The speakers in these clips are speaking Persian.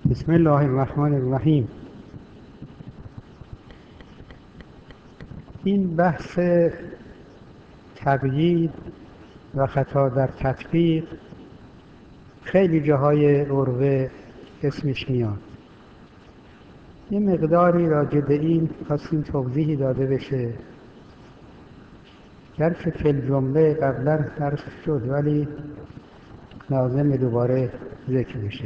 بسم الله الرحمن الرحیم. این بحث تقیید و خطا در تطبیق خیلی جاهای عروه اسمش میاد. یه مقداری راجع به این خواستیم توضیحی داده بشه. گرچه فی الجمله قبلا عرض شد ولی لازم دوباره ذکر بشه.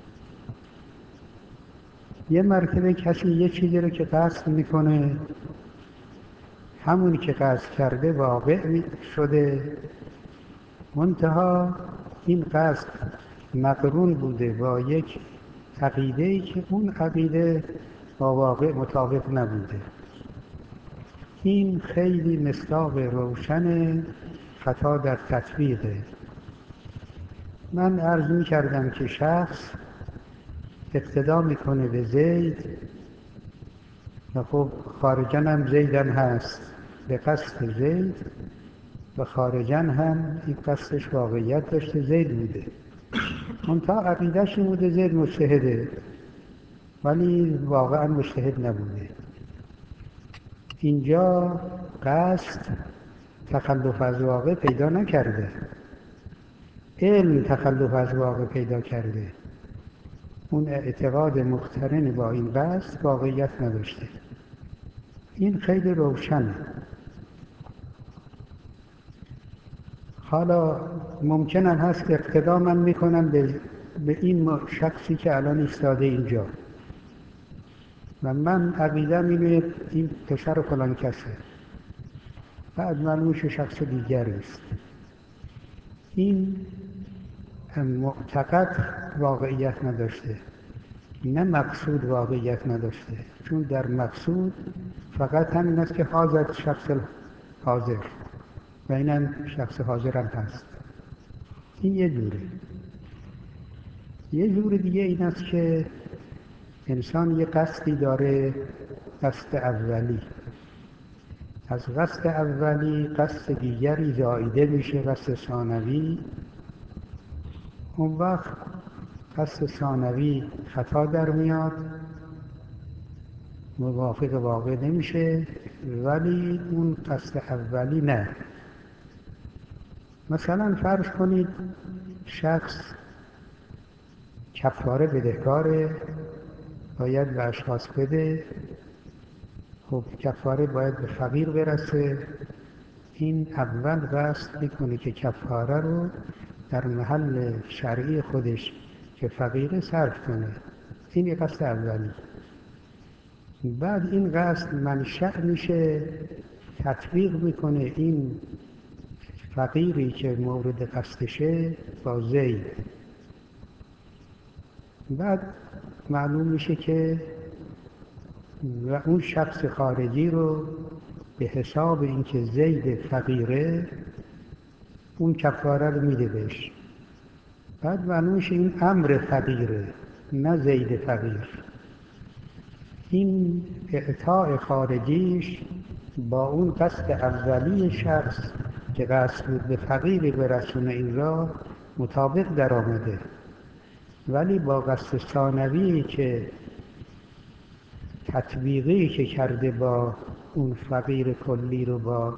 یه مرتبه کسی یه چیزی رو که قصد میکنه، همونی که قصد کرده واقع شده، منتها این قصد مقرون بوده با یک عقیده‌ای که اون عقیده با واقع مطابق نبوده. این خیلی مصداق روشن خطا در تطبیقه. من عرض می کردم که شخص اقتدا میکنه به زید و خب خارجن هم زیدم هست به قصد زید و خارجن هم این قصدش واقعیت داشته، زید بوده. منتها عقیده‌اش این بوده زید مجتهده ولی واقعا مجتهد نبوده. اینجا قصد تخلف از واقع پیدا نکرده، علم تخلف از واقع پیدا کرده. اون اعتقاد مقترن با این قصد واقعیت نداشته. این خیلی روشنه. حالا ممکن هست که اقتدا من میکنم به این شخصی که الان ایستاده اینجا و من عقیده‌ام اینه این پسر فلان کسه، بعد معلوم شه شخص دیگری است. این معتقد واقعیت نداشته، نه مقصود واقعیت نداشته، چون در مقصود فقط همین است که حاضر شخص حاضر و اینم شخص حاضر هم هست. این یه جوره. یه جور دیگه این است که انسان یه قصدی داره، قصد اولی، از قصد اولی قصد دیگری زائیده میشه، قصد ثانوی. اون وقت قصد ثانوی خطا در میاد، موافق واقع نمیشه، ولی اون قصد اولی نه. مثلا فرض کنید شخص کفاره بدهکاره، باید به اشخاص بده. خب کفاره باید به فقیر برسه. این اول قصد میکنه که کفاره رو در محل شرعی خودش که فقیره صرف کنه. این یه قصد اولی. بعد این قصد منشأ میشه، تطبیق میکنه این فقیری که مورد قصدشه با زید. بعد معلوم میشه که و اون شخص خارجی رو به حساب اینکه زید فقیره اون کفاره رو میده بهش. بعد معلوم میشه این امر فقیره نه زید فقیر. این اعطاء خارجیش با اون قصد اولی شخص که قصد بود به فقیری برسونه این را مطابق در آمده، ولی با قصد ثانوی که تطبیقی که کرده با اون فقیر کلی رو با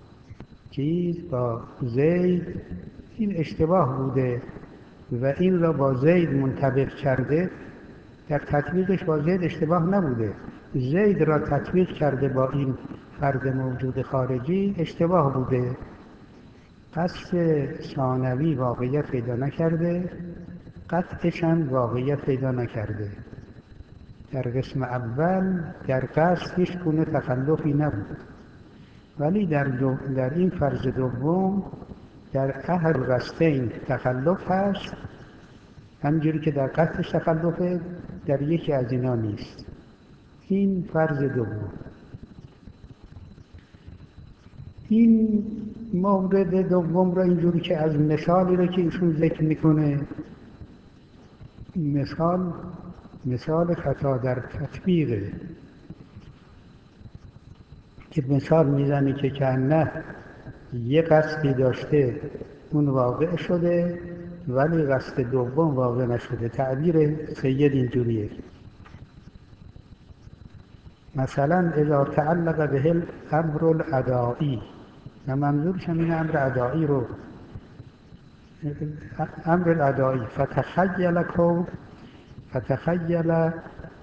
با زید، این اشتباه بوده و این را با زید منطبق کرده. در تطبیقش با زید اشتباه نبوده، زید را تطبیق کرده با این فرد موجود خارجی اشتباه بوده. قصد ثانوی واقعیت پیدا نکرده، قطعش هم واقعیت پیدا نکرده. در قسم اول در قصد هیچ گونه تخلفی نبود، ولی در این فرض دوم در احد القصدین تخلف هست. همجوری که در قصدش تخلفه در یکی از اینا نیست. این فرض دوم. این مورد دوم را اینجوری که از مثالی رو که ایشون ذکر میکنه، مثال خطا در تطبیقه که مثال میزنه که نه یه قصدی داشته اون واقع شده ولی قصد دوم واقع نشده. تعبیر سید اینجوریه: مثلا اذا تعلق به الامر الادائی، و منظورش همین امر ادائی رو، امر الادائی، فتخیل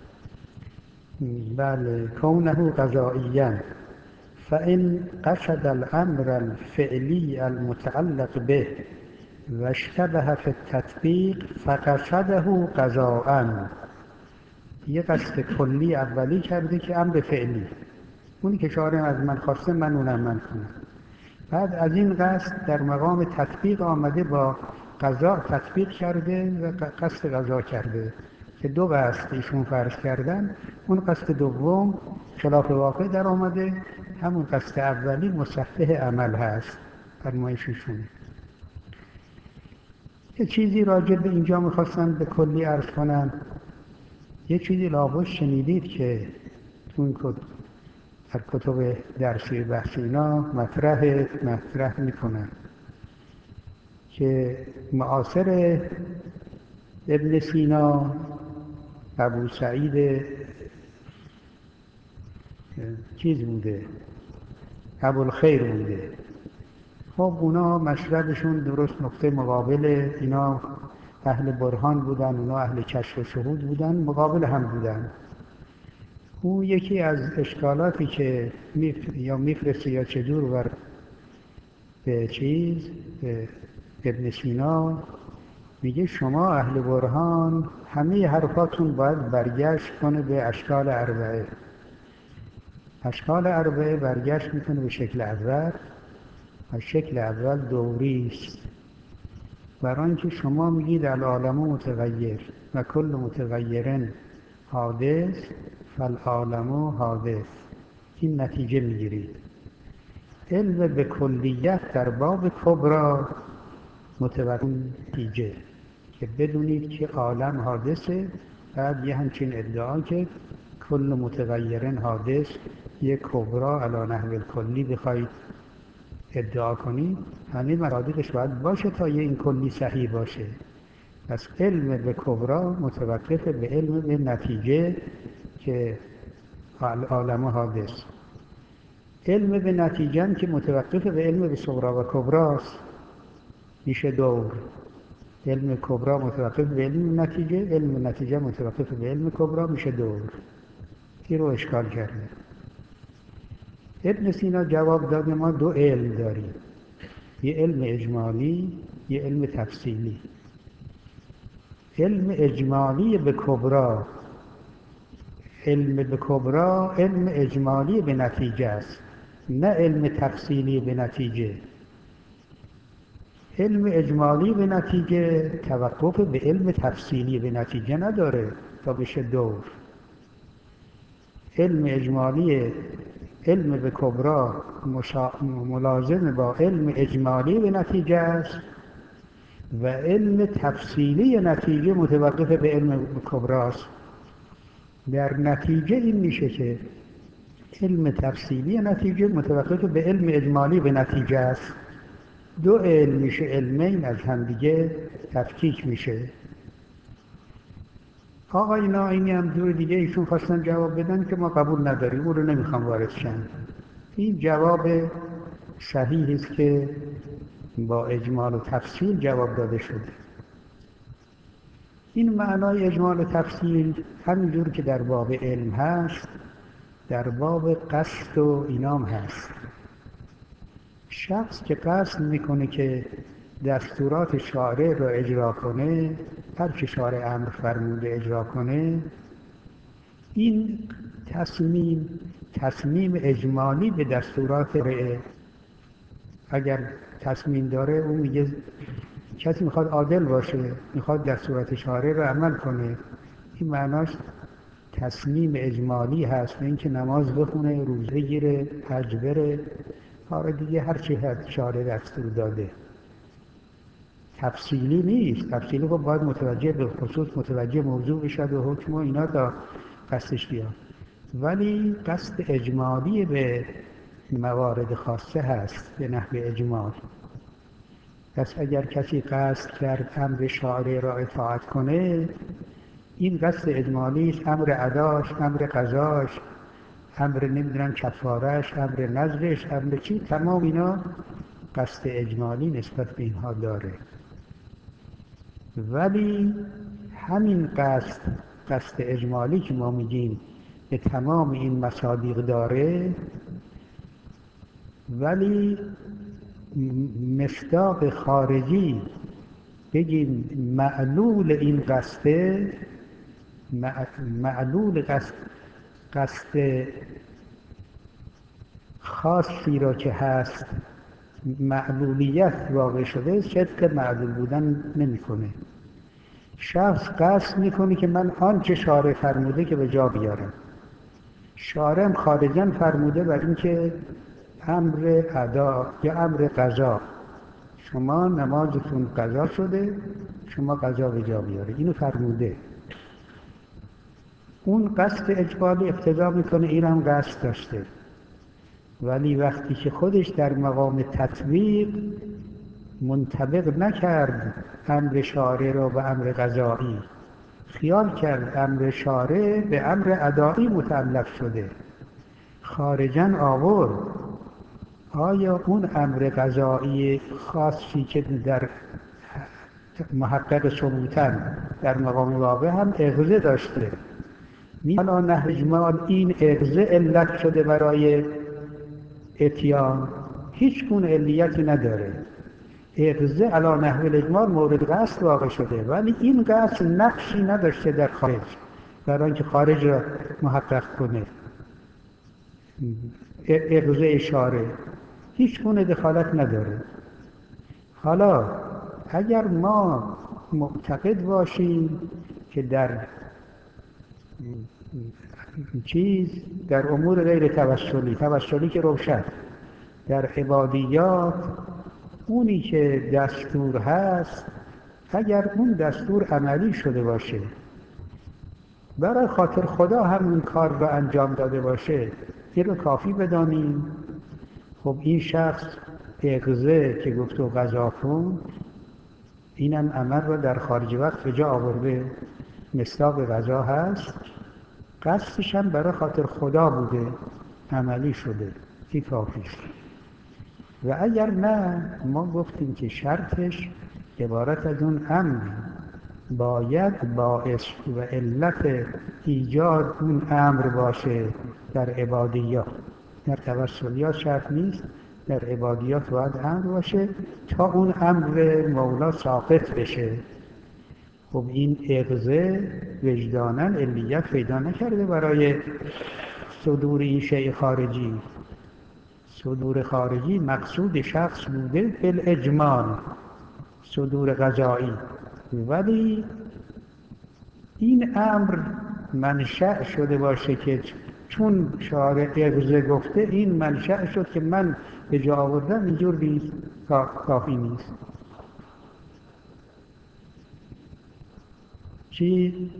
بله کونه قضائیا، فإن قصد الامر الفعلی المتعلق به و اشتبه فی التطبیق فقصده قضاء. یه قصد کلی اولی کرده که امر فعلی، اونی که شارع از من خواسته من اونم من کنم. بعد از این قصد در مقام تطبیق آمده، با قضا تطبیق کرده و قصد قضا کرده که دو قصد ایشون فرض کردن. اون قصد دوم خلاف واقع در آمده، همون قصد اولی مصحح عمل هست. فرمایششون یه چیزی راجع به اینجا میخواستم به کلی عرض کنم. یه چیزی لابد شنیدید که تو در کتب درسی بحثی اینا مطرح میکنن که معاصر ابن سینا ابو سعید چیز بوده، ابوالخیر بوده. خب اونا مشربشون درست نقطه مقابل، اینا اهل برهان بودن، اونا اهل کشف و شهود بودن، مقابل هم بودن. اون یکی از اشکالاتی که میفرسته یا چجور بر به ابن سینا میگه شما اهل برهان همه حرفاتون باید برگشت کنه به اشکال اربعه. اشکال اربعه برگشت میکنه به شکل اول و شکل اول دوری است. برای اینکه شما میگید العالم متغیر و کل متغیرن حادث فالعالم حادث، این نتیجه میگیرید. علم به کلیت در باب کبرا متوجه نتیجه که بدونید که عالم حادثه. بعد یه همچین ادعا که کل متغیرن حادث، یه کبرا علی نحو کلی بخواید ادعا کنید، همه مرادفش باید باشه تا یه این کلی صحیح باشه. پس علم به کبرا متوقف به علم به نتیجه که عالم حادث. علم به نتیجه که متوقف به علم به صغرا و کبراست میشه دور. علم کبرا متوقف به علم نتیجه، علم نتیجه متوقف به علم کبرا میشه دور. این رو اشکال کرده. ابن سینا جواب داده ما دو علم داریم، یه علم اجمالی، یه علم تفصیلی. علم اجمالی به کبرا، علم به کبرا علم اجمالی به نتیجه است، نه علم تفصیلی به نتیجه. علم اجمالی به نتیجه توقف به علم تفصیلی به نتیجه نداره تا بشه دور. علم اجمالی، علم به کبرا ملازم با علم اجمالی به نتیجه است و علم تفصیلی نتیجه متوقف به علم کبراست. در نتیجه این میشه که علم تفصیلی نتیجه متوقف به علم اجمالی به نتیجه است. دو علم میشه، علمین از همدیگه تفکیک میشه. آقای ناینی هم دور دیگه ایشون خواستن جواب بدن که ما قبول نداریم، اون رو نمیخوام وارد شن. این جواب صحیحی است که با اجمال و تفصیل جواب داده شده. این معنای اجمال و تفصیل همینجور که در باب علم هست در باب قصد و اینام هست. شخص که قصد میکنه که دستورات شارع رو اجرا کنه، هر چه شارع امر فرموده اجرا کنه، این تصمیم اجمالی به دستورات شارع. اگر تصمیم داره، اون میگه کسی میخواد عادل باشه، میخواد دستورات شارع رو عمل کنه، این معناش تصمیم اجمالی هست. این که نماز بخونه، روزه بگیره، حج بره، کار دیگه هر چی شارع دستور داده. تفصیلی نیست. تفصیلی خب باید متوجه به خصوص متوجه موضوع بشد و حکم و اینا تا قصدش بیاد. ولی قصد اجمالی به موارد خاصه هست به نحو اجمال. پس اگر کسی قصد کرد امر شارع را اطاعت کنه، این قصد اجمالی است، امر اداش، امر قضاش، امر نمیدونم کفارش، امر نذرش، امر چی، تمام اینا قصد اجمالی نسبت به اینها داره. ولی همین قصد اجمالی که ما میگیم به تمام این مصادیق داره، ولی مصداق خارجی بگیم معلول این قصده، معلول قصد خاصی را که هست معلولیت واقع شده، صدق معلول بودن نمیکنه. شخص قصد میکنه که من آنچه شارع فرموده که به جا بیارم. شارع خارجاً فرموده بر این که امر ادا یا امر قضا، شما نمازتون قضا شده، شما قضا به جا بیاره، اینو فرموده. اون قصد اجباری اقتضا میکنه این هم قصد داشته، ولی وقتی که خودش در مقام تطبیق منطبق نکرد امر شارع را به امر قضایی، خیال کرد امر شارع به امر ادایی متعلق شده، خارجاً آورد، آیا اون امر قضایی خاصی که در محقق ثبوتاً در مقام واقع هم اغضه داشته، حالا نحو اجمال این اغضه علت شده برای اتیان؟ هیچ گونه علیتی نداره. اغضه علی نحو الاجمال مورد قصد واقع شده، ولی این قصد نقشی نداشته در خارج برای اینکه خارج را محقق کنه. اغضه اشاره هیچ گونه دخالت نداره. حالا اگر ما معتقد باشیم که در امور غیر توسلی که روشن، در عبادیات اونی که دستور هست، اگر اون دستور عملی شده باشه، برای خاطر خدا همون کار را انجام داده باشه، این رو کافی بدانیم. خب این شخص اغضه که گفت و قضا کن، اینم عمل را در خارج وقت به جا آورده، مصداق قضا هست، قصدش هم برای خاطر خدا بوده، عملی شده، این کافیست. و اگر نه، ما گفتیم که شرطش عبارت از اون امر باید باعث و علت ایجاد اون امر باشه. در عبادیات، در توسلیات شرط نیست، در عبادیات باید امر باشه تا اون امر مولا ساقط بشه. خب این اغضه وجداناً علیت پیدا نکرده برای صدور این شیء خارجی. صدور خارجی مقصود شخص بوده بالاجمال، صدور قضایی، ولی این امر منشأ شده باشه که چون شارع اغضه گفته، این منشأ شد که من به جا آوردم، اینجور نیست، کافی نیست. چی؟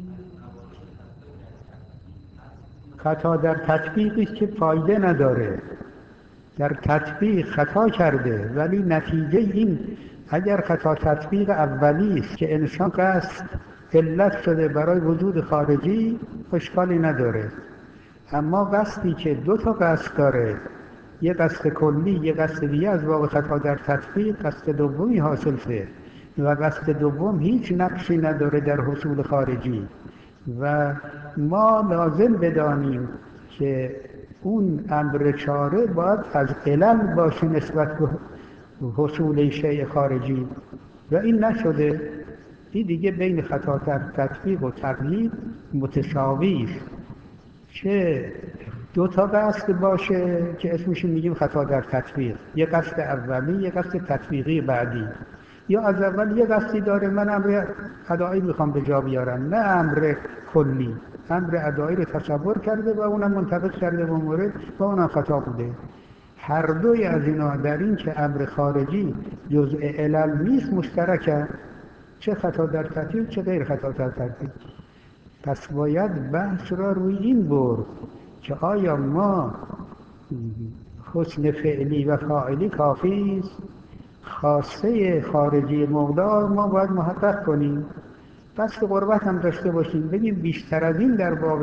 خطا در تطبیقی که فایده نداره. در تطبیق خطا کرده، ولی نتیجه این، اگر خطا تطبیق اولی است که انسان قصد علت شده برای وجود خارجی، اشکالی نداره. اما قصدی که دو تا قصد داره، یه قصد کلی، یه قصد دیگه، از واقع خطا در تطبیق قصد دومی حاصل شده و قصد دوم هیچ نقشی نداره در حصول خارجی. و ما لازم بدانیم که اون امر شارع باید از علل باشه نسبت به حصول شیء خارجی، و این نشده. این دیگه بین خطا در تطبیق و تقیید متساوی است، چه دو تا قصد باشه که اسمش میگیم خطا در تطبیق، یه قصد اولی، یه قصد تطبیقی بعدی، یا از اول یه قصدی داره من امر ادایی میخوام به جا بیارم، نه امر کلی، امر ادایی رو تصور کرده و اونم منطبق کرده با مورد و اونم خطا بوده. هر دوی از اینا در این که امر خارجی جزء علل نیست مشترکه، چه خطا در تطبیق چه غیر خطا در تطبیق. پس باید بحث را روی این برد که آیا ما حسن فعلی و فاعلی کافی است؟ خواسته خارجی مولا ما باید محقق کنیم، قصد قربت هم داشته باشیم، بگیم بیشتر از این در باب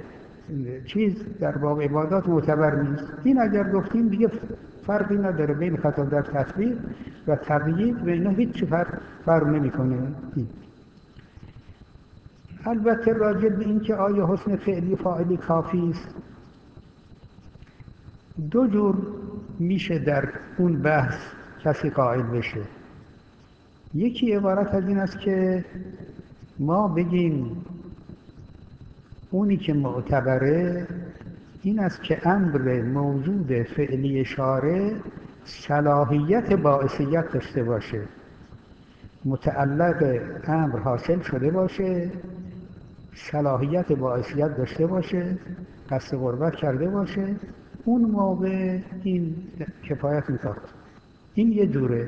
در باب عبادات معتبر نیست. این اگر گفتیم دیگه فرقی نداره بین خطا در تطبیق و تقیید، بین هیچ فرق نمیکنه. البته راجع به این که آیا حسن فعلی فاعلی کافی است، دو جور میشه در اون بحث کسی قائل بشه. یکی عبارت از این است که ما بگیم اونی که معتبره این است که امر موجود فعلی شارع صلاحیت باعثیت داشته باشه، متعلق امر حاصل شده باشه، صلاحیت باعثیت داشته باشه، قصد قربت کرده باشه، اون موقع این کفایت میکنه. این یه دوره.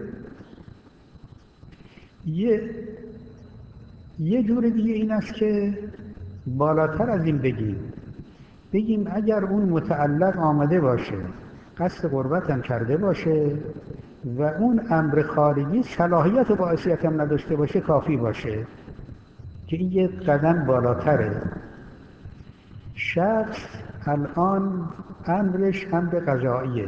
یه جور دیگه این است که بالاتر از این بگیم اگر اون متعلق آمده باشه، قصد قربت هم کرده باشه و اون امر خارجی صلاحیت و باعثیت هم نداشته باشه کافی باشه، که این یه قدم بالاتره. شخص الان امرش امر قضاییه،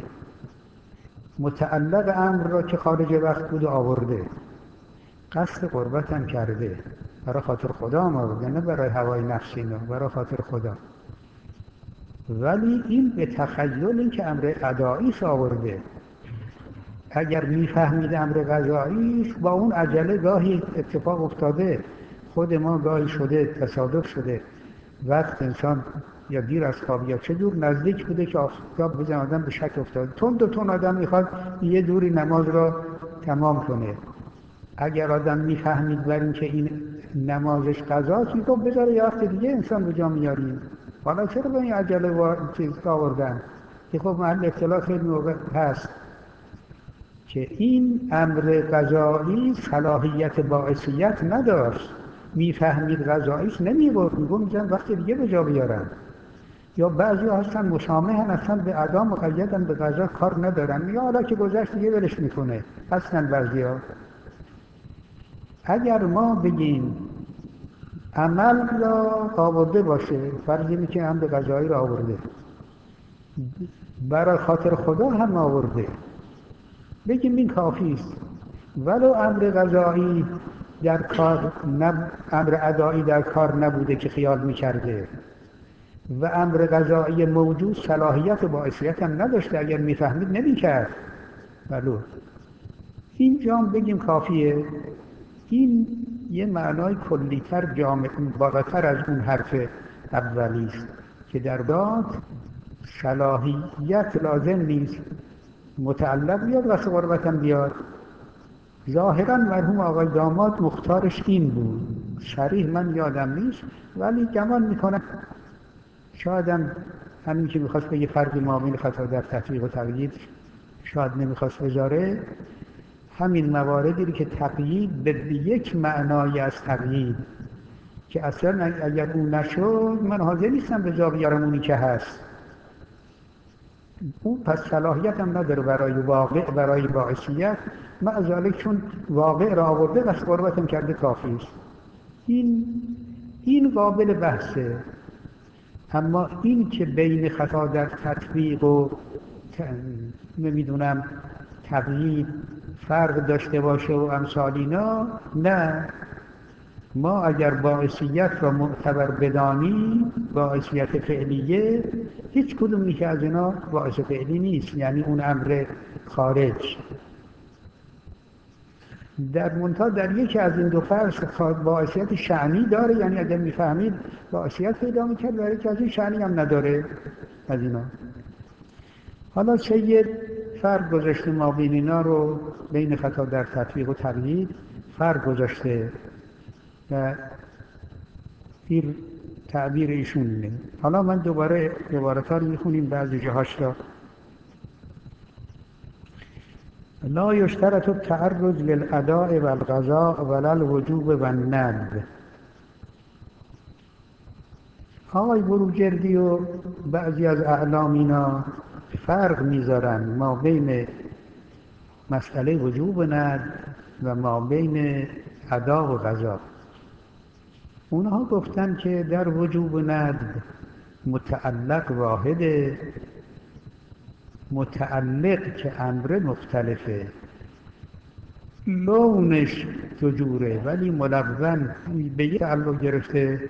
متعلق امر را که خارج وقت بود آورده، قصد قربت هم کرده، برای خاطر خدا هم آورده، نه برای هوای نفسی، نه برای خاطر خدا، ولی این به تخیل این که امر قضاییش آورده. اگر میفهمید امر قضاییش، با اون عجله گاهی اتفاق افتاده، خود ما گاهی شده، تصادف شده، وقت انسان یا دیر از خواب یا چه جور نزدیک بوده که آفتاب بزن، آدم به شک افتاده، تون آدم میخواد یه دوری نماز را تمام کنه. اگر آدم میفهمید بر این که این نمازش قضاست، میگه بذاره یه وقت دیگه انسان به جا میاریم، حالا چرا به این عجله چیز آوردن؟ که خب محل اختلاف خیلی موقع هست که این امر قضایی صلاحیت باعثیت نداشت، میفهمید قضاییش نمیبرد، میگن وقت دیگه به جا بیارن. یا بعضی هستن مشامهن، اصلا به ادا مقیدن، به قضا کار ندارن، یا حالا که گذشت دیگه ولش میکنه. هستن بعضی ها. اگر ما بگیم عمل را آورده باشه، فرض اینه که امر قضایی را آورده، برای خاطر خدا هم آورده، بگیم این کافی است. ولو امر قضایی در کار امر ادایی در کار نبوده که خیال میکرده و امر قضایی موجود صلاحیت و باعثیت هم نداشته، اگر میفهمید نمیکرد، ولو اینجا بگیم کافیه. این یه معنای کلیتر، جامع، بالاتر از اون حرف اولی است که در داد صلاحیت لازم نیست، متعلق بیاد و قربت هم بیاد. ظاهرا مرحوم آقای داماد مختارش این بود، صریح من یادم نیست، ولی گمان میکنم شاید هم همین که میخواست بگه فرق ما بین خطا در تطبیق و تقیید شاید نمیخواست بذاره، همین مواردی که تقیید به یک معنای از تقیید که اصلا اگر اون نشد من حاضر نیستم به جا بیارم اونی که هست، اون پس صلاحیت هم نداره برای واقع، برای باعثیت، معذالک چون واقع را آورده و قربت هم کرده کافی است. این قابل بحثه. اما این که بین خطا در تطبیق و نمیدونم تقیید فرق داشته باشه و امثال اینا، نه. ما اگر باعثیت را معتبر بدانیم، باعثیت فعلیه، هیچ کدومی که از اینا باعث فعلی نیست، یعنی اون امر خارج. در منتها در یکی از این دو فرض باعثیت شأنی داره، یعنی اگر میفهمید باعثیت پیدا میکرد، برای که از این شأنی هم نداره از اینا. حالا سید فرق گذاشته ما بین اینا رو، بین خطا در تطبیق و تقیید فرق گذاشته و این تعبیر ایشونه. حالا من دوباره عبارت‌ها رو میخونیم، بعضی جاهاش را. لا یشترط التعرض للاداء والقضاء ولا الوجوب والندب. آقای بروجردی و بعضی از اعلامینا فرق میذارن ما بین مسئله وجوب ند و ما بین ادا و قضا. اونها گفتن که در وجوب ند متعلق واحده، متعلق که امر مختلفه، لونش دو جوره ولی ملغزاً به یه تعلق گرفته.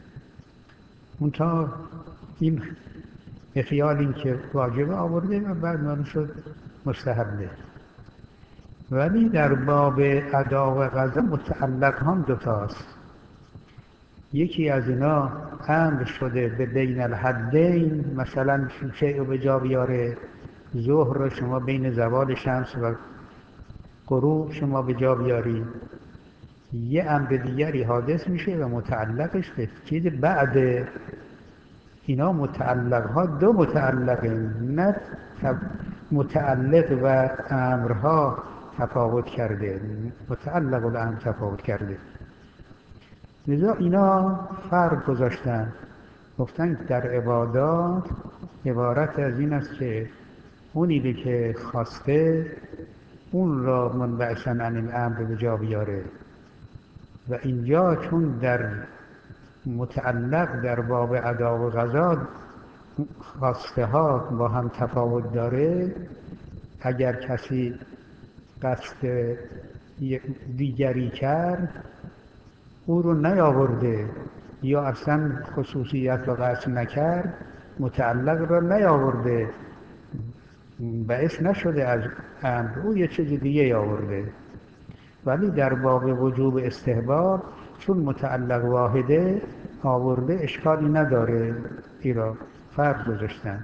منتها این به خیال این که واجب آورده و بعد معلوم شد مستحبه. ولی در باب ادا و قضا متعلق هم دوتاست. یکی از اینا امر شده به بین الحدین، مثلا شیء رو به جا بیاره، ظهر رو شما بین زوال شمس و غروب شما به جا بیاری، یه امر دیگری حادث میشه و متعلقش به چیز بعد. اینا متعلق ها دو متعلقه، نه متعلق و امرها تفاوت کرده، متعلق و امر تفاوت کرده. لذا اینا فرق گذاشتن، گفتن در عبادات عبارت از این است که اونی که خواسته اون را منبعثاً عن الامر به جا بیاره. و اینجا چون در متعلق در باب ادا و قضا خواسته ها با هم تفاوت داره، اگر کسی قصد دیگری کرد او رو نیاورده یا اصلا خصوصیت رو قصد نکرد، متعلق رو نیاورده، باعث نشده از امر، او یه چیز دیگه آورده. ولی در باب وجوب استحباب چون متعلق واحده آورده اشکالی نداره، ایرا فرق گذاشتن.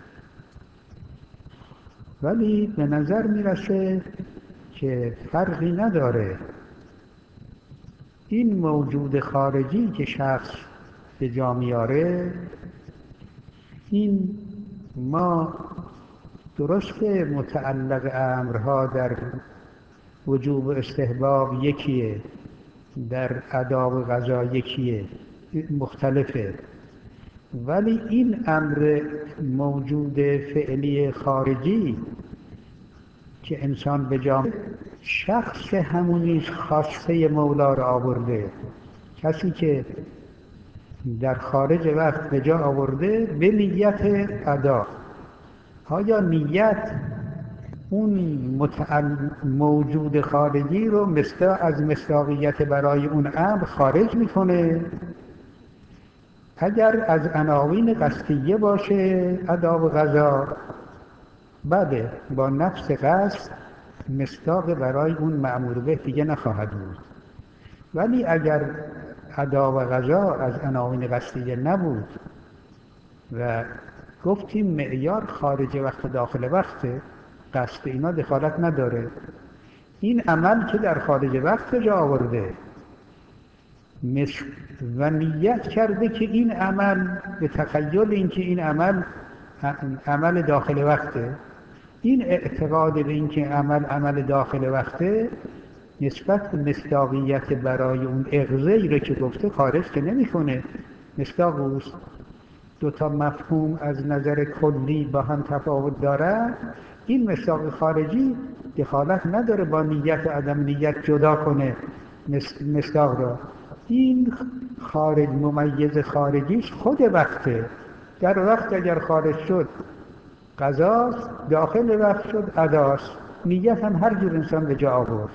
ولی به نظر میرسه که فرقی نداره. این موجود خارجی که شخص به جا میاره، این ما درست متعلق امرها در وجوب استحباب یکیه، در ادا و قضا یکیه، مختلفه. ولی این امر موجود فعلی خارجی که انسان به جا شخص همونیش خواسته مولا را آورده. کسی که در خارج وقت به جا آورده به نیت ادا، آیا نیت اون موجود خارجی رو از مصداقیت برای اون امر خارج میکنه؟ اگر از عناوین قصدیه باشه ادا و قضا، بله با نفس قصد مصداق برای اون مأمور به دیگه نخواهد بود. ولی اگر ادا و قضا از عناوین قصدیه نبود و گفتیم معیار خارج وقت داخل وقته، قصد اینا دخالت نداره، این عمل که در خارج وقت جا آورده و نیت کرده که این عمل به تخیل این که این عمل داخل وقته، این اعتقاد به این که عمل داخل وقته نسبت به مصداقیت برای اون اغضایی رو که گفته خارج که نمی‌کنه، مصداق اوست. دو تا مفهوم از نظر کلی با هم تفاوت دارن، این مصداق خارجی دخالت نداره با نیت و عدم نیت جدا کنه مصداق را. این خارج ممیز خارجیش خود وقته. در وقت اگر خارج شد قضاست، داخل وقت شد اداست. نیت هم هر جور انسان به جا آورد.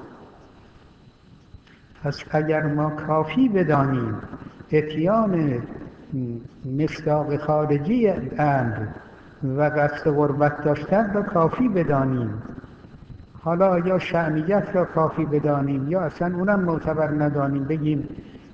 پس اگر ما کافی بدانیم اتیان مصداق خارجی امر و قصد قربت داشتن را کافی بدانیم، حالا یا شأنیت را کافی بدانیم یا اصلا اونم معتبر ندانیم، بگیم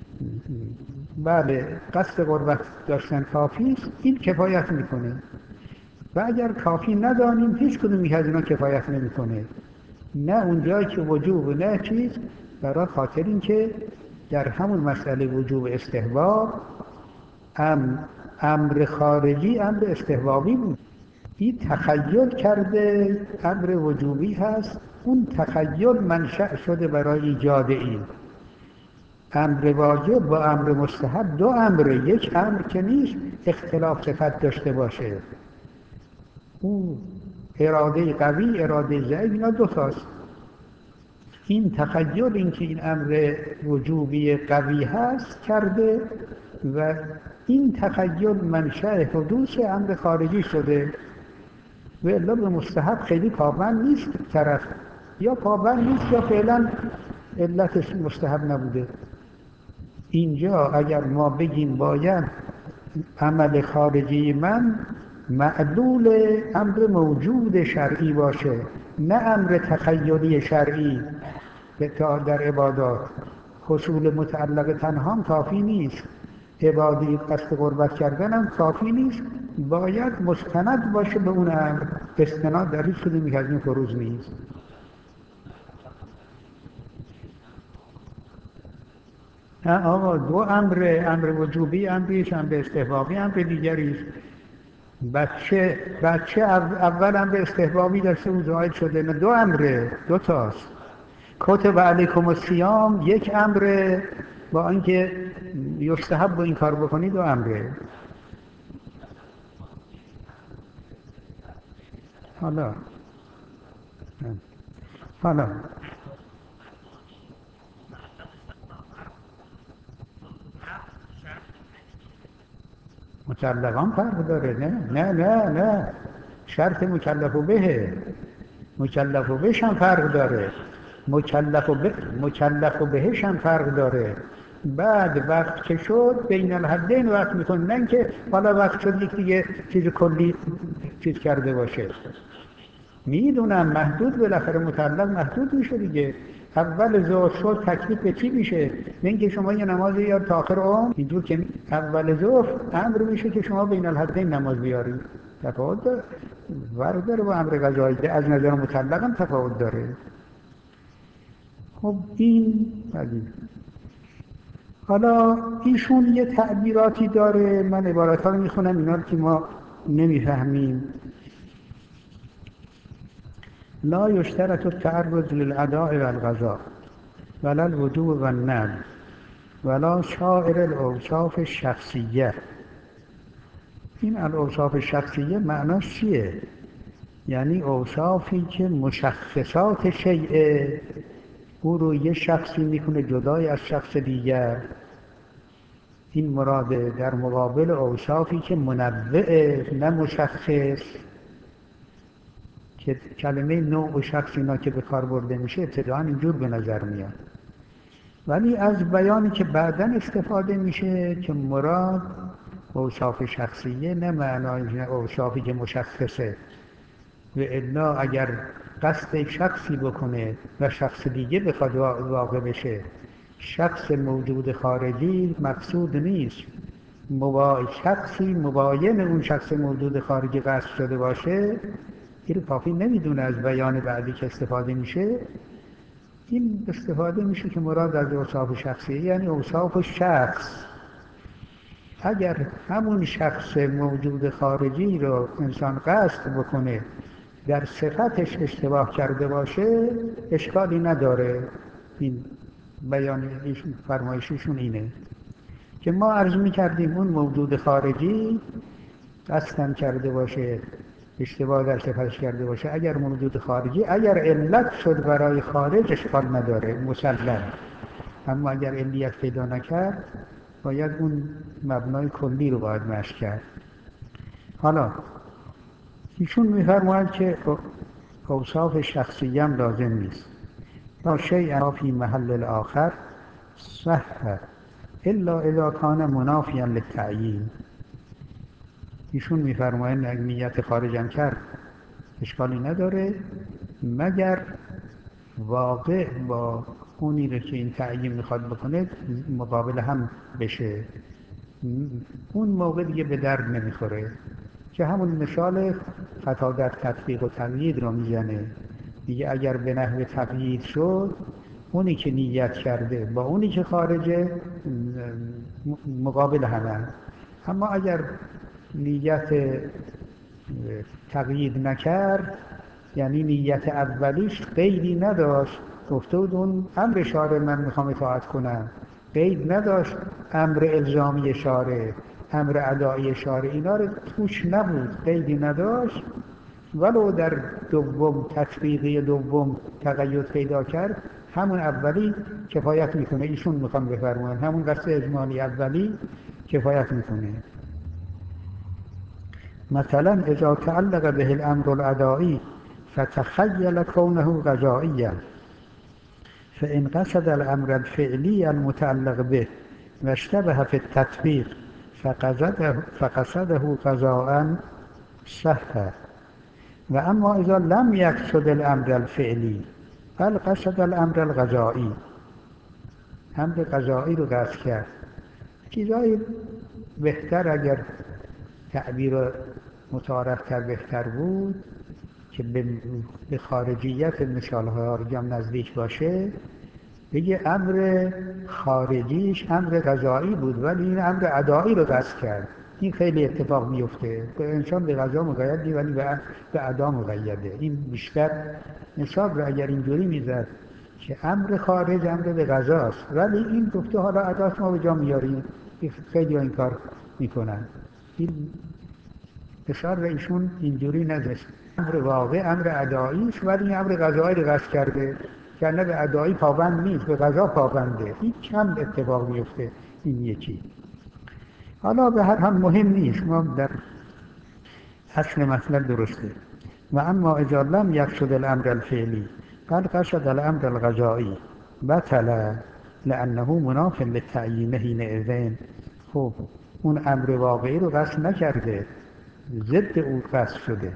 بله قصد قربت داشتن کافی است، این کفایت میکنه. و اگر کافی ندانیم هیچ کدوم از اینا کفایت نمیکنه، نه اونجایی که وجوب و نه چیز. برای خاطر این که در همون مسئله وجوب استحباب امر خارجی امر استحبابی بود، این تخیل کرده امر وجوبی هست، اون تخیل منشأ شده برای ایجاد این امر واجب با امر مستحب. دو امر، یک امر که نیست اختلاف صفت داشته باشه، اون اراده قوی اراده ضعیف، اینا دو تاست. این تخیل، این که این امر وجوبی قوی هست کرده و این تخیل منشأ حدوث امر خارجی شده و الا به مستحب خیلی پابند نیست طرف، یا پابند نیست یا فعلا علتش مستحب نبوده. اینجا اگر ما بگیم باید عمل خارجی من معلول امر موجود شرعی باشه، نه امر تخیلی شرعی در عبادات، حصول متعلق تنها هم کافی نیست، عبادی قصد قربت کردن هم کافی نیست، باید مستند باشه به اون امر. استناد در هیچ کدومی از این فروض نیست. نه آقا، دو امر وجوبی امریش، امر استحبابی امر دیگریست. بچه اول امر استحبابی داشته و زائد شده، نه دو امره، دو تاست. کتب علیکم الصیام یک امره، با اینکه یستحب با این کار بکنی دو امره. حالا مکلفان فرق داره. نه شرط مکلف بهه، مکلف بهش هم فرق داره، مکلف بهش هم فرق داره. بعد وقت که شد بین الحدین وقت میکنه، نه اینکه حالا وقت شد یک دیگه چیز کلی چیز کرده باشه. میدونم محدود، بالاخره مطلق محدود میشه دیگه. اول ظهر شد تکلیف به چی میشه؟ نه اینکه شما یه نماز بیار تا آخر عمر، اینجور که اول ظهر امر میشه که شما بین الحدین نماز بیاری. تفاوت داره، فرق داره با امر قضایی، از نظر مطلق هم تفاوت داره. خب این حالا ایشون یه تعبیراتی داره، من عبارت ها رو میخونم، اینا رو که ما نمیفهمیم. لا یشترط التعرض للاداء والقضاء ولا الوجوب والندب ولا سایر الاوصاف الشخصیه. این الاوصاف شخصیه معناش چیه؟ یعنی اوصافی که مشخصات شیء، او رو یه شخصی میکنه جدای از شخص دیگر. این مراده، در مقابل اوصافی که منوعه نه مشخص، که کلمه نوع و شخص اینا که به کار برده میشه ابتداعا اینجور به نظر میاد، ولی از بیانی که بعداً استفاده میشه که مراد اوصاف شخصیه نه معنای اوصافی که مشخصه. و الا اگر قصد شخصی بکنه و شخص دیگه بخواد واقع بشه، شخص موجود خارجی مقصود نیست، شخصی مباین اون شخص موجود خارجی قصد شده باشه، این کافی نمیدونه. از بیان بعدی که استفاده میشه، این استفاده میشه که مراد از اوصاف شخصیه یعنی اوصاف شخص. اگر همون شخص موجود خارجی رو انسان قصد بکنه در صفتش اشتباه کرده باشه اشکالی نداره. این بیان ایشون، فرمایششون اینه که ما عرض میکردیم اون موجود خارجی قصدم کرده باشه، اشتباه در صفتش کرده باشه، اگر موجود خارجی اگر علت شد برای خارج اشکال نداره مسلم، اما اگر علیت پیدا نکرد باید اون مبنای کلی رو باید مشی کرد. حالا ایشون میفرماید که اوصاف شخصی هم لازم نیست. لا شیء فی محل الاخر صح الا اذا کان منافیا للتعیین. ایشون میفرماید نیت خارجم کرد اشکالی نداره، مگر واقع با اونی رو که این تعیین میخواد بکنه مقابل هم بشه، اون موقع دیگه به درد نمیخوره. که همون مثال خطا در تطبیق و تقیید رو میزنه دیگه. اگر به نحو تقیید شد، اونی که نیت کرده با اونی که خارجه مقابل همه. اما اگر نیت تقیید نکرد، یعنی نیت اولیش قیدی نداشت، گفته بود اون امر شارع من میخوام اطاعت کنم، قید نداشت امر الزامی شارع، امر ادائی شارع، اینا رو توش نبود، قیدی نداشت، ولو در دوم تطبیقی دوم تقید پیدا کرد، همون اولی کفایت میکنه. ایشون میخوام بفرماین همون قصد اجمالی اولی کفایت میکنه. مثلا اذا تعلق به الامر الادائی فتخیل کونه قضائیا فإن قصد الامر الفعلی المتعلق به واشتبه في التطبیق فقصده قضاء صح. و اما اذا لم يقصد الامر الفعلی بل قصد الامر القضائی، امر قضایی رو قصد کرد. چیزایی بهتر، اگر تعبیر متعارفتر بهتر بود که به خارجیت مثال‌های هم نزدیک باشه، بگه امر خارجیش امر قضایی بود ولی این امر ادایی رو قصد کرد. این خیلی اتفاق میفته، به انسان به قضا مقیدی ولی به ادا مقیده. این بیشتر مثال رو اگر اینجوری میزد که امر خارج امر به قضاست ولی این گفته حالا اداست ما به جا میاریم، خیلی این کار میکنن. این مثال رو ایشون اینجوری نذاشت. امر واقع امر اداییش ولی امر قضایی رو قصد کرده که نه به ادایی پابند نیست، به قضا پابنده. این چند اتفاق میفته این یکی. حالا به هر حال مهم نیست، ما در اصل مطلب درسته. و اما اذا لم يقصد الامر الفعلی بل قصد الامر القضایی بطل لانه مناف للتعیین حینئذ. خب اون امر واقعی رو قصد نکرده، ضد او قصد شده.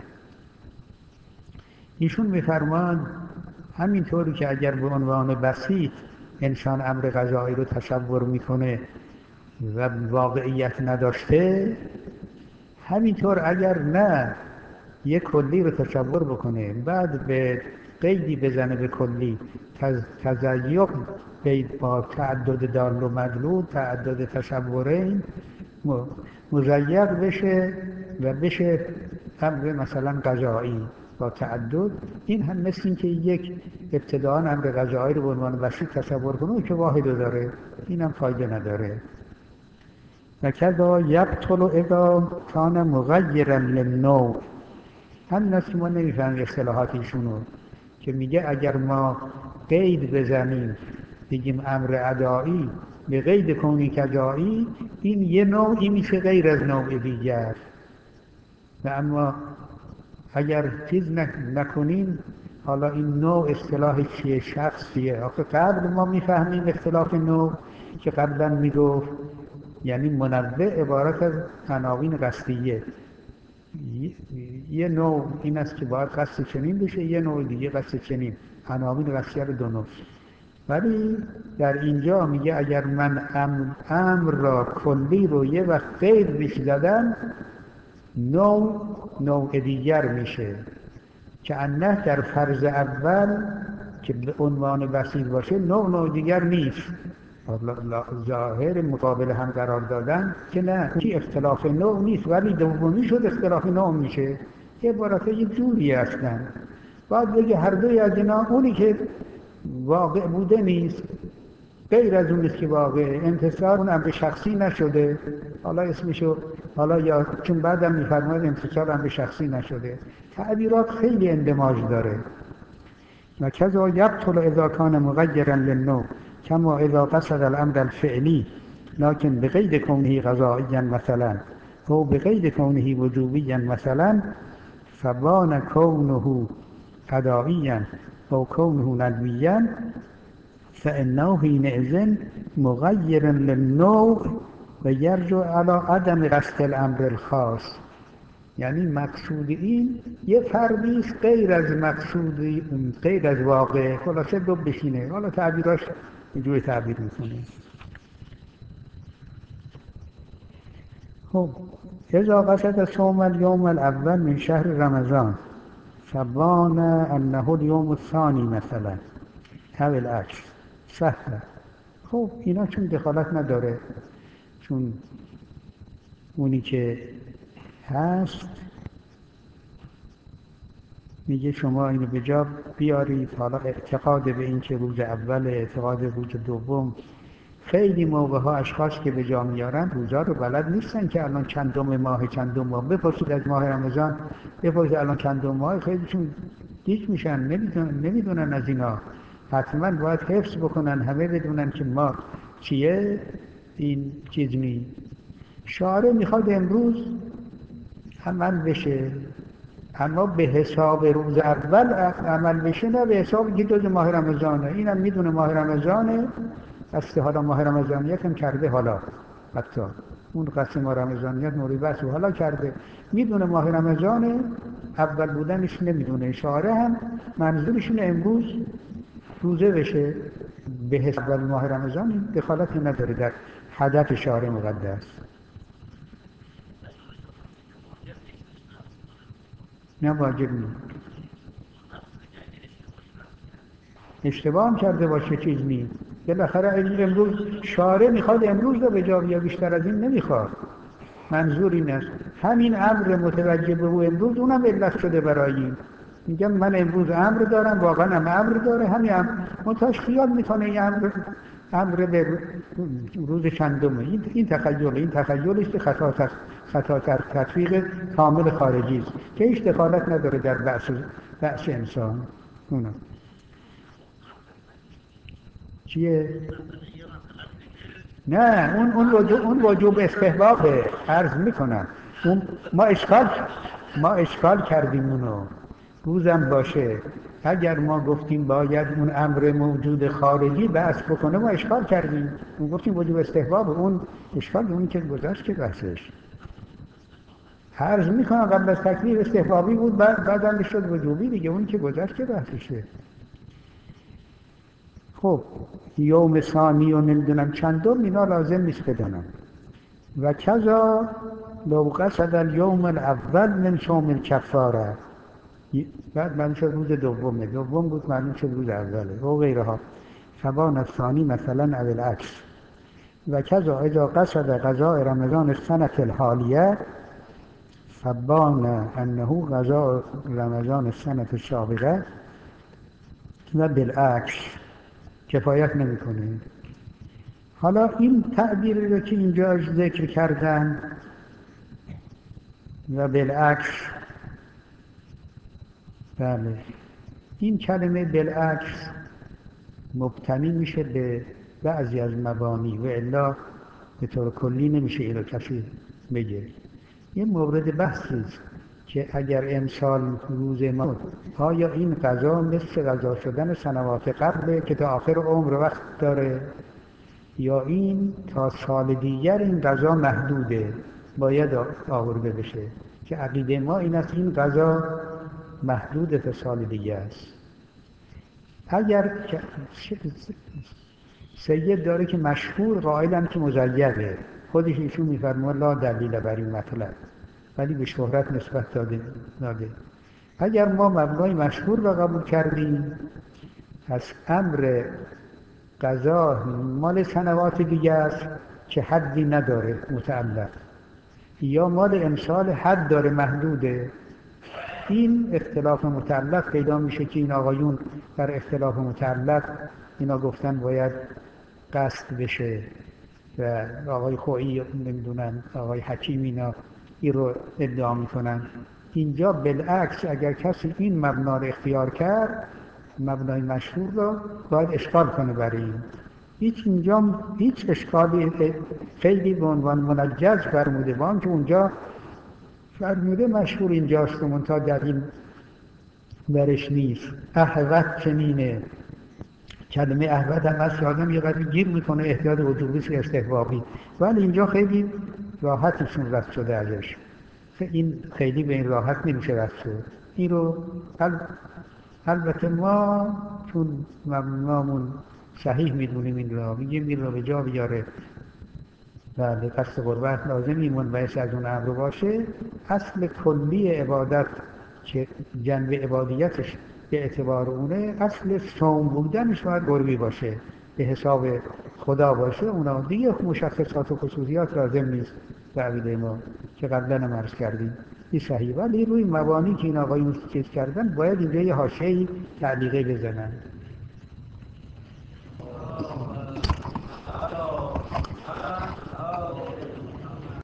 ایشون می‌فرماند همینطوری که اگر به عنوان بسیط انسان امر قضایی رو تصور میکنه و واقعیت نداشته، همینطور اگر نه یک کلی رو تصور بکنه بعد به قیدی بزنه به کلی، تزیق قید با تعدد دال و مدلول، تعدد تصورین، مزیق بشه و بشه امر مثلا قضایی با تعدد. این هم مثل این که یک ابتداء امر قضایی رو به عنوان بسیط تصور کنه که واحد داره، این هم فایده نداره. و کذا یبطل اذا کان مغیرا للنوع. همین است که ما نمیفهمیم اصطلاحات ایشونو که میگه اگر ما قید بزنیم بگیم امر ادایی به قید کونی کجایی، این یه نوعی میشه غیر از نوع دیگر. و اما اگر چیز نکنیم، حالا این نوع اصطلاح چیه، شخص چیه؟ آخه قبل ما میفهمیم اختلاف نوع که قبلا میگفت یعنی منوع عبارت از عناوین قصدیه. یه نوع این است که باید قصد چنین بشه، یه نوع دیگه قصد چنین، عناوین قصدیه رو دو نوع. ولی در اینجا میگه اگر من امر را کلی رو یه وقت غیر بیش زدم، نوع دیگر میشه که انه در فرض اول که به عنوان بسیط باشه نوع دیگر نیست. ظاهر مقابل هم قرار دادن که نه، کی اختلاف نوع نیست ولی دومی شد اختلاف نوع میشه. یه عبارت یه جوری هستن. باید بگه هر دوی از اینا، اونی که واقع بوده نیست غیر از اون نیست که واقع انتصار اون امر شخصی نشده، حالا اسمشو حالا یا چون بعدم میفرماید انتصار امر شخصی نشده. تعبیرات خیلی اندماج داره. و کذا یبطل اذا کان مغیرا للنوع کما اذا قصد الامر الفعلی لكن بقید کونه قضائیا مثلا او بقید کونه وجوبیا مثلا فبان کونه قضائیا او کونه ندویا فإنه حينئذ مغير للنوع و یرجع علی عدم قصد الامر الخاص. یعنی مقصود این یه فردی است غیر از مقصود، غیر از واقع. خلاصه دو بشینه. حالا تعبیراش اینجوری تعبیر میکنه. خب اذا قصد صوم اليوم الاول من شهر رمضان فبان انه اليوم الثاني مثلا او العکس صح. خب اینا چون دخالت نداره، چون اونی که هست میگه شما اینو به جا بیارید. حالا اعتقاد به این که روز اول، اعتقاد روز دوم، خیلی موقع ها اشخاص که به جا میارن روزا رو بلد نیستن که الان چندم ماه، چندم ماه. بپرسید از ماه رمضان، بپرسید الان چندم ماه، خیلیشون گیج میشن، نمیدونن از اینا. حتما باید حفظ بکنن، همه بدونن که ما چیه، این چیز نیست. شارع میخواد امروز عمل بشه، اما به حساب روز اول عمل بشه، نه به حساب که جز ماه رمضانه. اینم میدونه ماه رمضانه، قصد حالا ماه رمضانیت هم کرده، حالا حتی اون قصد ماه رمضانیت موری بحث و حالا کرده، میدونه ماه رمضانه، اول بودنش نمیدونه. شارع هم منظورشون امروز روزه بشه به حساب ماه رمضان، این دخالتی نداره در هدف شارع مقدس. نه واجب نیست. اشتباه هم کرده باشه چیز نیست. بالاخره امروز شارع میخواد امروز رو به جا بیاره، بیشتر از این نمیخواد. منظور این است همین امر متوجه به او امروز اونم علت شده برای این. میگم من امروز امر دارم، واقعا هم امر داره، همین امر منتهاش خیال میکنه این امر به روز چندمه. این تخیلش که خطا تطبیق کامل خارجی است که هیچ دخالت نداره در بحث انسان. چیه؟ نه اون وجوب استحبابه، عرض میکنم. ما اشکال کردیم اونو، روزم باشه. اگر ما گفتیم باید اون امر موجود خارجی بحث بکنه، ما اشکال کردیم. اون گفتیم وجوب استحباب، اون اشکال اون که گذشت که بحثش. عرض میکنم قبل از تکلیف استحبابی بود، بعدم شد وجوبی دیگه، اون که گذشت که بحثشه. خب یوم ثانی و نمیدونم چندم، اینا لازم نیست بدانم. و کذا لو قصد الیوم الاول من صوم الکفاره، بعد معلوم شد روز دوم بود، معلوم شد روز اوله و غیرها. فبان الثانی مثلا او العکس. و کذا اذا قصد قضاء رمضان السنة الحالیه فبان انه قضاء رمضان السنة السابقه و بالعکس. کفایت نمیکنه. حالا این تعبیری رو که اینجا ذکر کردن و بالعکس، بله، این کلمه بالعکس مبتنی میشه به بعضی از مبانی و الا به طور کلی نمیشه اینو کسی بگه. این مورد بحثی است که اگر امسال روز ما، آیا این قضا مثل قضا شدن سنوات قبل که تا آخر عمر وقت داره، یا این تا سال دیگر این قضا محدوده باید آورده بشه؟ که عقیده ما این است این قضا محدود تا سال دیگه است. اگر سید داره که مشهور قائلن که مزیده، خودش ایشون میفرماید لا دلیل بر این مطلب، ولی به شهرت نسبت داده. اگر ما مبنای مشهور را قبول کردیم، پس امر قضا مال سنوات دیگه است که حدی نداره متعلق، یا مال امسال حد داره محدوده. این اختلاف متعلق پیدا میشه که این آقایون در اختلاف متعلق اینا گفتن باید قصد بشه و آقای خویی نمیدونن آقای حکیم اینا این رو ادعا میکنن. اینجا بالعکس اگر کسی این مبنا رو اختیار کرد، مبنای مشهور رو، باید اشکال کنه برای این. اینجا هیچ اشکالی خیلی به عنوان منجز فرموده بان که اونجا فرموده مشهور اینجاست و منتها در این برش نیست. احوت چنینه. کلمه احوت هم از آدم یه قدر گیر میکنه، احتیاط وجوبیست استحبابی، ولی اینجا خیلی راحتشون رد شده ازش. این خیلی به این راحت نمیشه رد شد. این رو البته ما چون مبنامون صحیح میدونیم، این را میگیم این را به جا بیاره و قصد قربت لازم ایمون باعث از اون امر باشه. اصل کلی عبادت که جنب عبادیتش به اعتبار اونه، اصل صوم بودنش باید قربی باشه، به حساب خدا باشه. اونا دیگه مشخصات و خصوصیات لازم نیست به عقیده ما که قبلا هم عرض کردیم. این صحیح، ولی روی مبانی که این آقایون چیز کردن باید اینجا یه حاشیه‌ای تعلیقی بزنن.